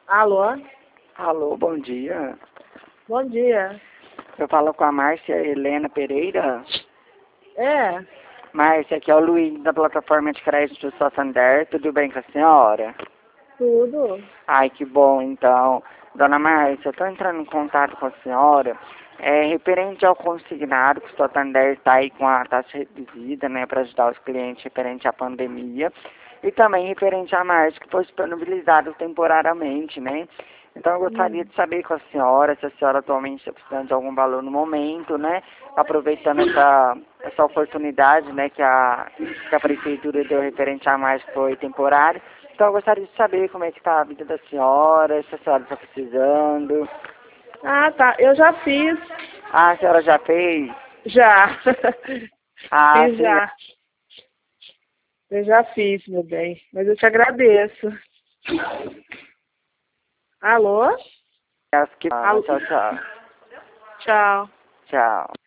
Alô? Alô, bom dia. Bom dia. Eu falo com a Márcia Helena Pereira. É, Márcia, aqui é o Luiz da plataforma de crédito Santander. Tudo bem com a senhora? tudo. Ai, que bom, então. Dona Márcia, eu estou entrando em contato com a senhora. Referente ao consignado, que o Santander está aí com a taxa reduzida, né, para ajudar os clientes referente à pandemia. E também referente à Márcia, que foi disponibilizado temporariamente, né? Então eu gostaria de saber com a senhora, se a senhora atualmente está precisando de algum valor no momento, né? Aproveitando essa oportunidade, né, que a prefeitura deu referente à Márcia, que foi temporário. Então eu gostaria de saber como é que está a vida da senhora, se a senhora está precisando. Ah, tá. Eu já fiz. Ah, a senhora já fez? Já. Ah, Fiz sim. já. Eu já fiz, meu bem. Mas eu te agradeço. Alô? Acho que... Alô? Tchau, tchau. Tchau. Tchau.